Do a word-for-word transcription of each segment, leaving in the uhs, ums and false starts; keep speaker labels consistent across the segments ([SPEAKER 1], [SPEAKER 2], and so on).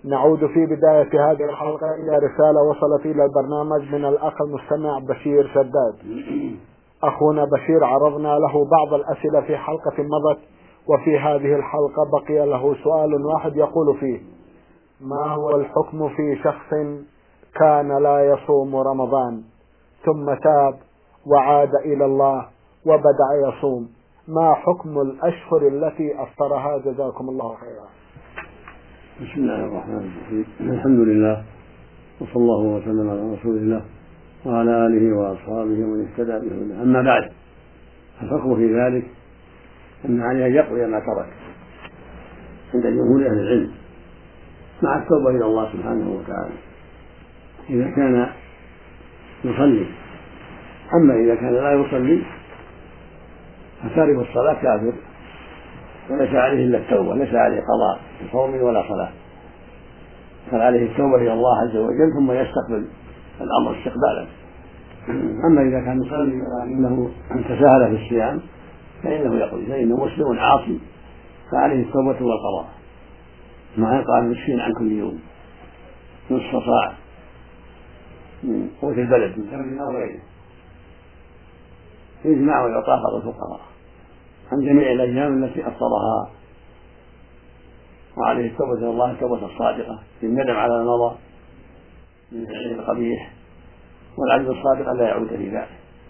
[SPEAKER 1] نعود في بداية هذه الحلقة إلى رسالة وصلت إلى البرنامج من الأخ المستمع بشير شداد. أخونا بشير عرضنا له بعض الأسئلة في حلقة مضت، وفي هذه الحلقة بقي له سؤال واحد يقول فيه: ما هو الحكم في شخص كان لا يصوم رمضان ثم تاب وعاد إلى الله وبدأ يصوم؟ ما حكم الأشهر التي أفطرها؟ جزاكم الله خيرا.
[SPEAKER 2] بسم الله الرحمن الرحيم. الحمد لله وصلى الله وسلم على رسول الله وعلى آله وأصحابه ومن اهتدى بهداه. أما بعد، الحكم في ذلك أن عليه أن يقضي ما ترك عند جمهور أهل العلم مع التوبة إلى الله سبحانه وتعالى إذا كان يصلي. أما إذا كان لا يصلي فتارك الصلاة كافر وليس عليه إلا التوبة، ليس عليه قضاء صوم ولا صلاة، فعليه التوبة إلى الله عز وجل ثم يستقبل الأمر استقبالا. أما إذا كان يصلي ولكنه تساهل في الصيام فإنه يقضي، فإنه مسلم عاصي فعليه التوبة والقضاء مع إطعام مسكين عن كل يوم نصف صاع من قوت البلد من تمر أو غيره، يجمع ويعطى بعض الفقراء عن جميع الأيام التي أفطرها، وعليه التوبة إلى الله التوبة الصادقة في الندم على ما مضى من فعله القبيح، والعزم الصادق لا يعود في ذلك.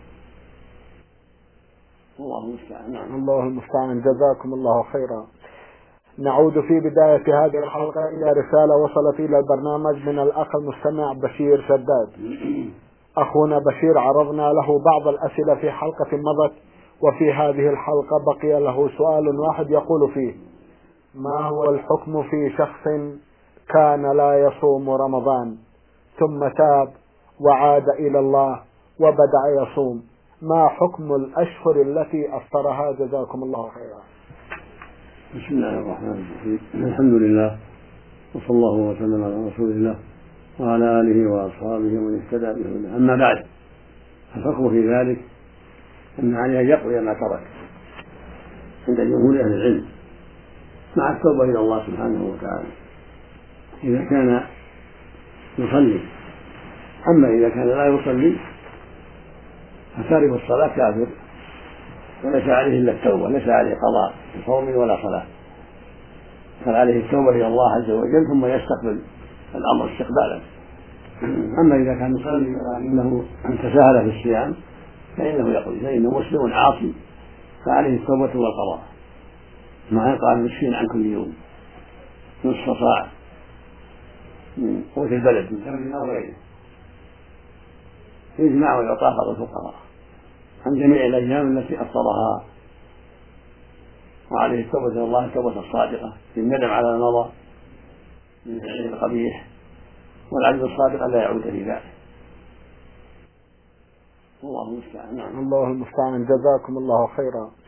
[SPEAKER 2] الله المستعان. نعم.
[SPEAKER 1] الله المستعان. جزاكم الله خيرا. نعود في بداية هذه الحلقة إلى رسالة وصلت إلى البرنامج من الأخ المستمع بشير شداد. أخونا بشير عرضنا له بعض الأسئلة في حلقة مضت، وفي هذه الحلقة بقي له سؤال واحد يقول فيه: ما هو الحكم في شخص كان لا يصوم رمضان ثم تاب وعاد إلى الله وبدأ يصوم؟ ما حكم الأشهر التي أفطرها؟ جزاكم الله خيرا.
[SPEAKER 2] بسم الله الرحمن الرحيم. الحمد لله وصلى الله وسلم على رسول الله وعلى آله وأصحابه ومن اهتدى بهداه. أما بعد، الحكم في ذلك أن عليه أن يقضي ما ترك عند جمهور أهل العلم مع التوبة إلى الله سبحانه وتعالى إذا كان يصلي. أما إذا كان لا يصلي فتارك الصلاة كافر وليس عليه إلا التوبة، ليس عليه قضاء صوم ولا صلاة، فعليه التوبة إلى الله عز وجل ثم يستقبل الأمر استقبالا. أما إذا كان يصلي ولكنه تساهل في الصيام فإنه يقضي، فإنه مسلم عاصي فعليه التوبة والقضاء مع إطعام مسكين عن كل يوم نصف صاع من قوت البلد من تمر أو غيره، يجمع ويعطى بعض الفقراء عن جميع الأيام التي أفطرها، وعليه التوبة إلى الله التوبة الصادقة في الندم على ما مضى من فعله القبيح، والعزم الصادق لا يعود في ذلك. الله المستعان. نعم.
[SPEAKER 1] الله المستعان. جزاكم الله خيرا.